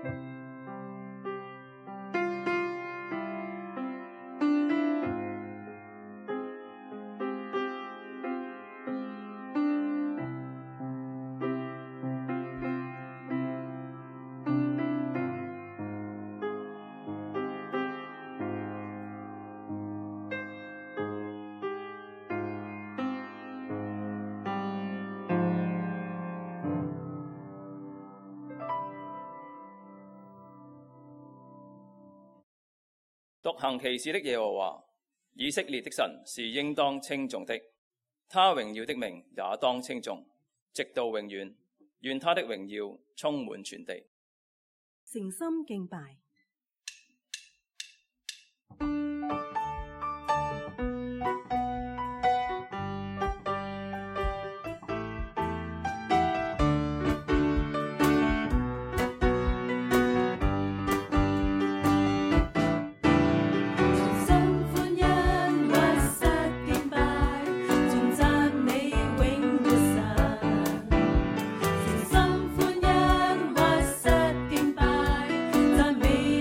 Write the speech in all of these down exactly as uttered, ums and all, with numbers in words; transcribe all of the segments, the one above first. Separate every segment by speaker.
Speaker 1: 獨行其事的耶和華，以色列的神是應當稱頌的，他榮耀的名也當稱頌，直到永遠。願他的榮耀充滿全地。
Speaker 2: 誠心敬拜。
Speaker 3: 讚美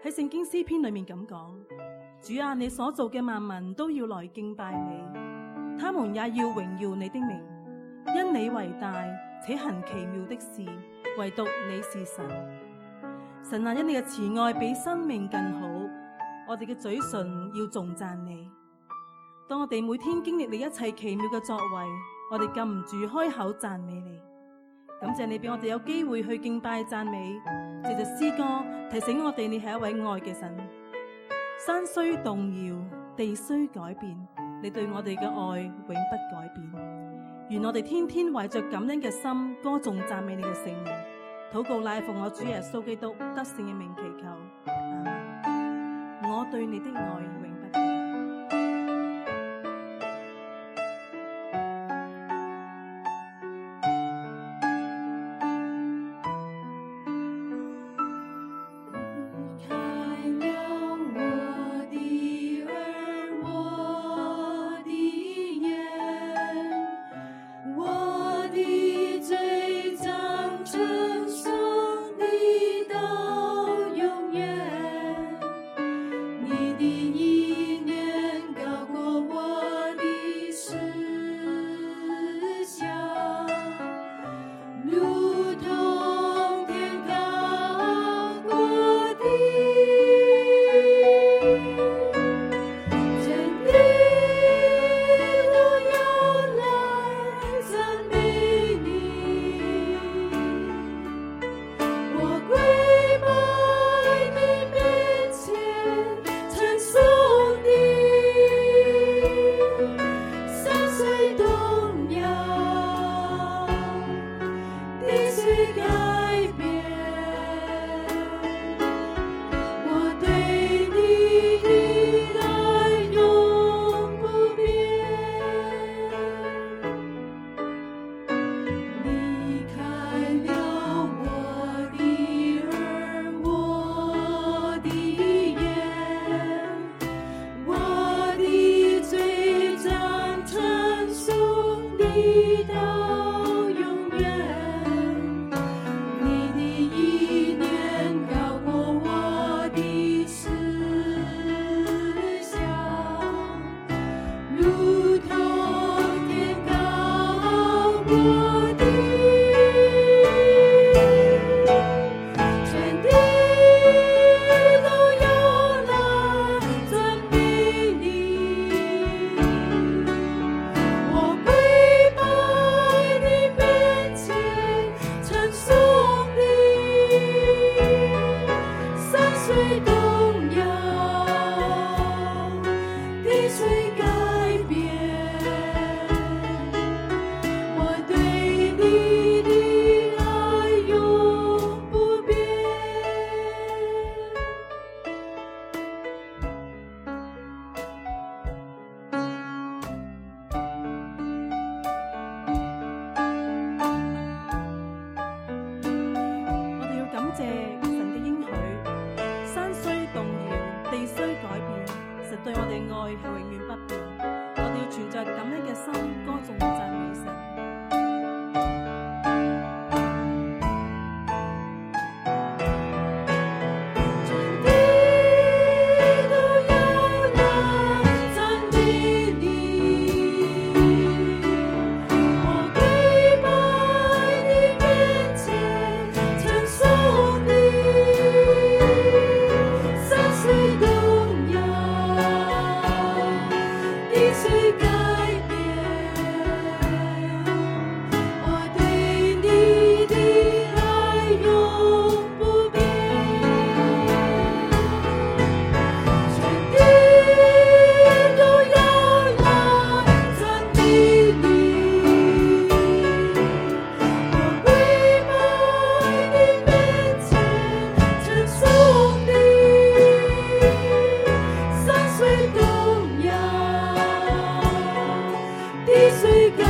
Speaker 2: 喺聖經詩篇裏面咁講：主啊，你所做嘅萬民都要來敬拜你，他們也要榮耀你的名，因你為大，且行奇妙的事，唯獨你是神。神啊，因你嘅慈愛比生命更好，我哋嘅嘴唇要頌讚你。當我哋每天經歷你一切奇妙嘅作為，我哋禁唔住開口讚美你。感謝你俾我哋有機會去敬拜讚美，藉着詩歌提醒我哋你係一位愛嘅神。山雖動搖，地雖改變，你對我哋嘅愛永不改變。願我哋天天懷着感恩嘅心歌頌讚美你嘅聖名。禱告乃奉我主耶穌基督得勝嘅名祈求，阿們。我對你的愛永不變。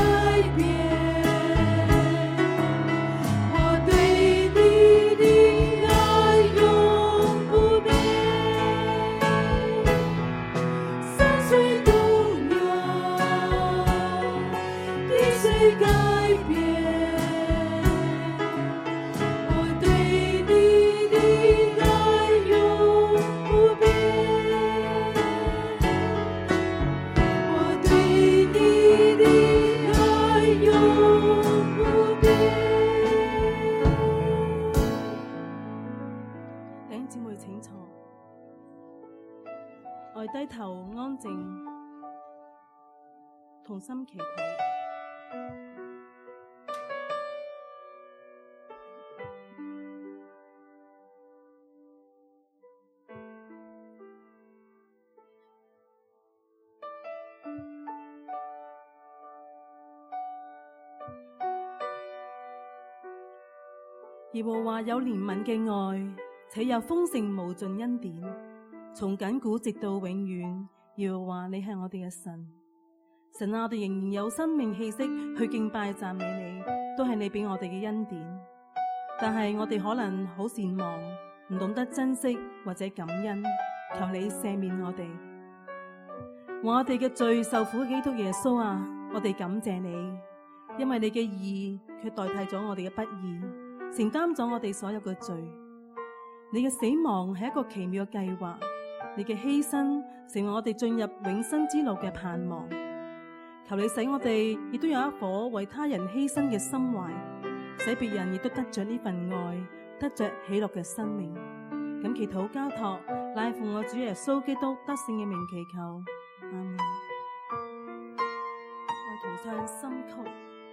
Speaker 3: 我对你的
Speaker 2: 兄姊妹請坐，我哋低頭安靜，同心祈禱。耶和華有憐憫嘅愛，且有豐盛無盡恩典，從亙古直到永遠。耶和華你係我哋嘅神，神啊，我哋仍然有生命氣息去敬拜讚美你，都係你俾我哋嘅恩典。但係我哋可能好善忘，唔懂得珍惜或者感恩，求你赦免我哋。為我哋嘅罪受苦嘅基督耶穌啊，我哋感謝你，因為你嘅義卻代替咗我哋嘅不義，承擔咗我哋所有嘅罪。你嘅死亡係一個奇妙嘅計劃，你嘅犧牲成為我哋進入永生之路嘅盼望。求你使我哋亦都有一顆為他人犧牲嘅心懷，使別人亦都得着呢份愛，得着喜樂嘅生命。咁祈禱交託，乃奉我主耶穌基督得勝嘅名祈求，阿們。我同唱心曲。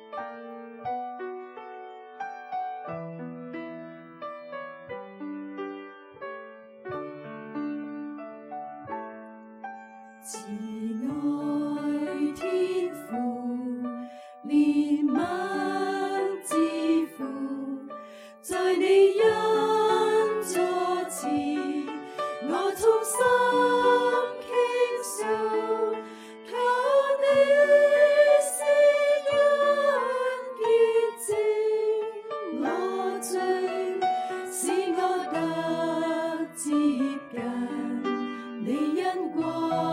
Speaker 3: 慈愛天父，憐憫之父，在你恩座前，我衷心傾訴，靠你施恩潔淨我罪，使我得接近你恩光。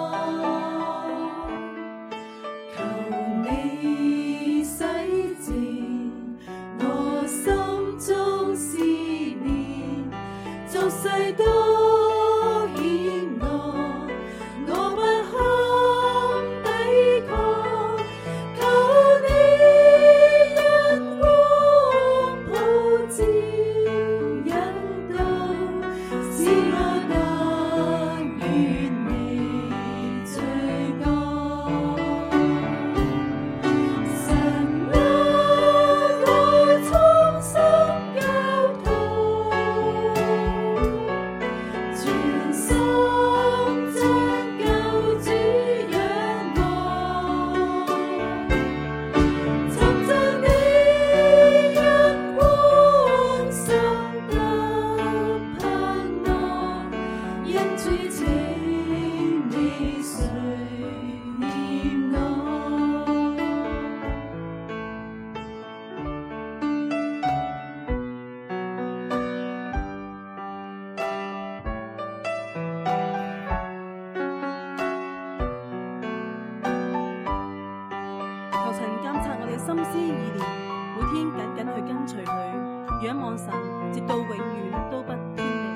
Speaker 3: 世都險惡，我不堪抵抗，求你恩光普照引導，使我得遠離罪惡。神啊，我衷心交託。
Speaker 2: 心思意念，每天緊緊去跟隨佢，仰望神，直到永遠都不偏離。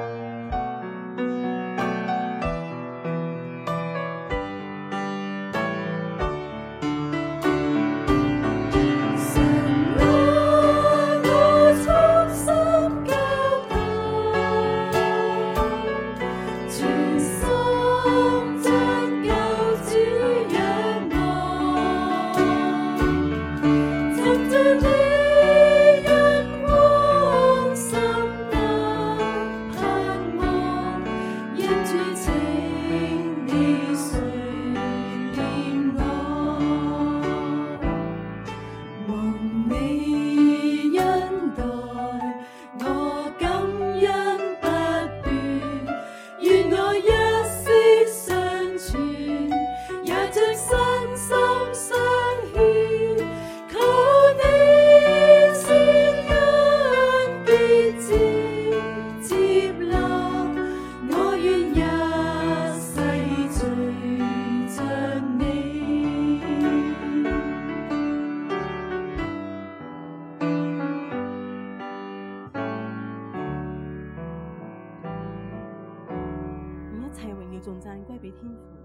Speaker 2: 頌讚歸俾天父。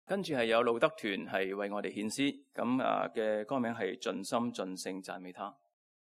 Speaker 1: 跟住係有路德團係為我哋獻詩，咁啊嘅歌名係盡心盡性讚美他。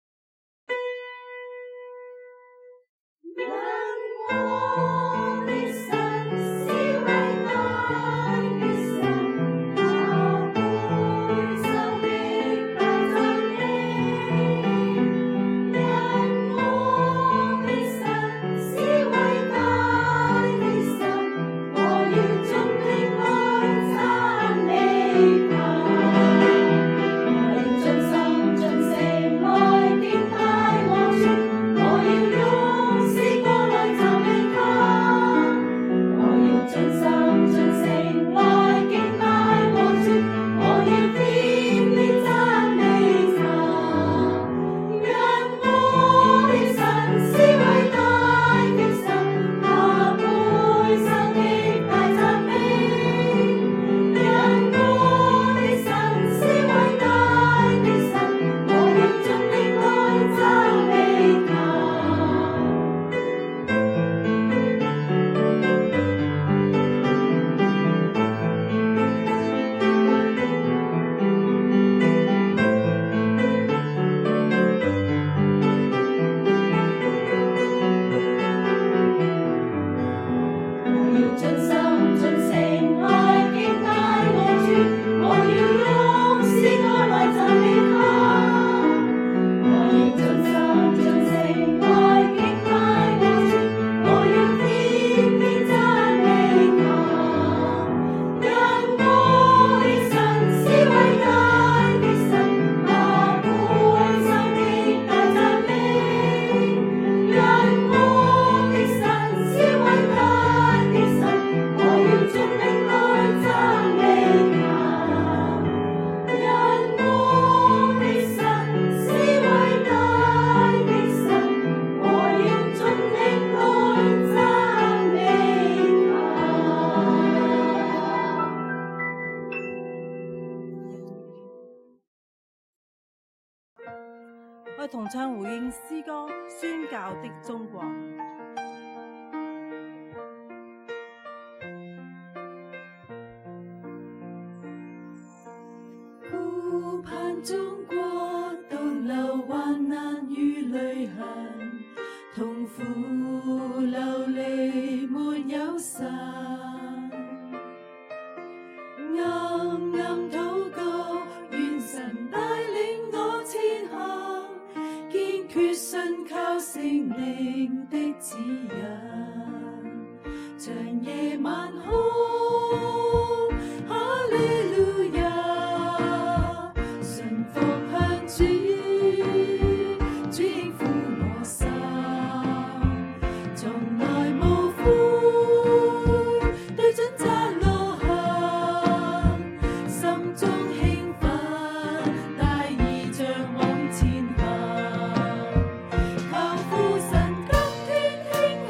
Speaker 2: 我哋同唱回應詩歌《宣教的中國》。
Speaker 3: 顧盼中國獨留患難與淚痕，痛苦流離沒有神，暗暗禱告，願神帶領我前行，堅決信靠聖靈的指引，長夜晚空，哈利路亞，順服向主，主應撫我心，從來無悔，對準這路行，心中興奮，帶異象往前行，求父神給天興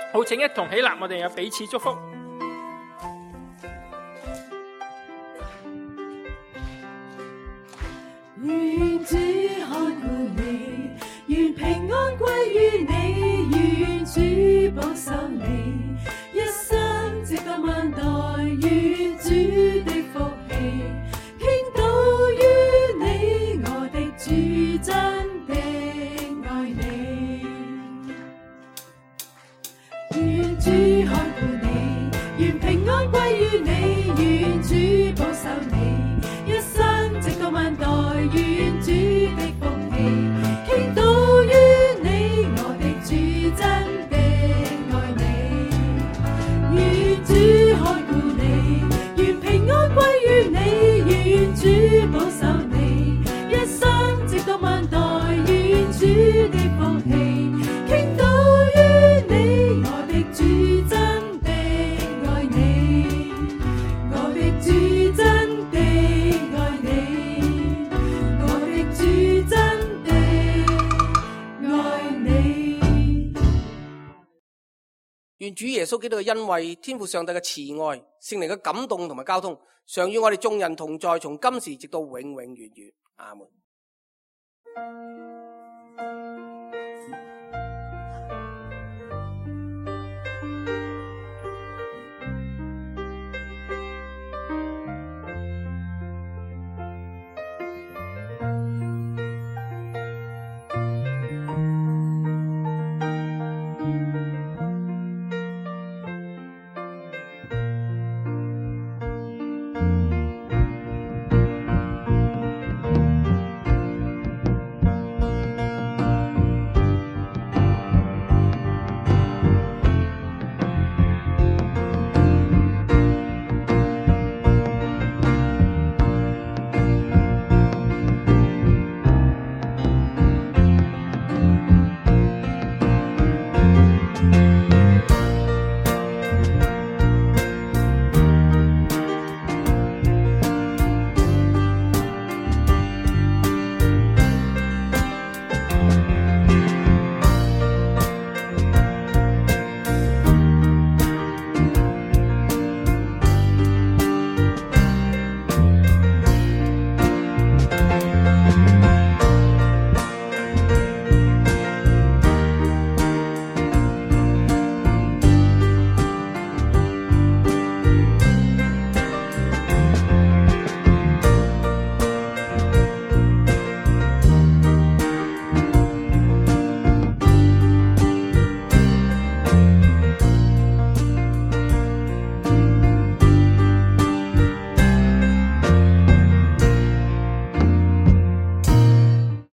Speaker 4: 好，請一同起立，我哋有彼此祝福。
Speaker 3: 願主看顧你，願平安歸於你，願主保守你，一生直到萬代，願主的福氣傾倒於你，我的主真的愛你。願主看顧你，願平安歸於你，願主保守你，一生直到萬代，願主的福氣傾倒於你，我的主真的愛你。願主看顧你，願平安歸於你，願主保守你，一生直到萬代，願主的福氣傾倒於你，我的主真的愛你，我的主真的愛你，我的主真的愛你。
Speaker 5: 願主耶穌基督嘅恩惠、天父上帝嘅慈愛、聖靈嘅感動同埋交通，常與我哋眾人同在，從今時直到永永遠遠。阿門。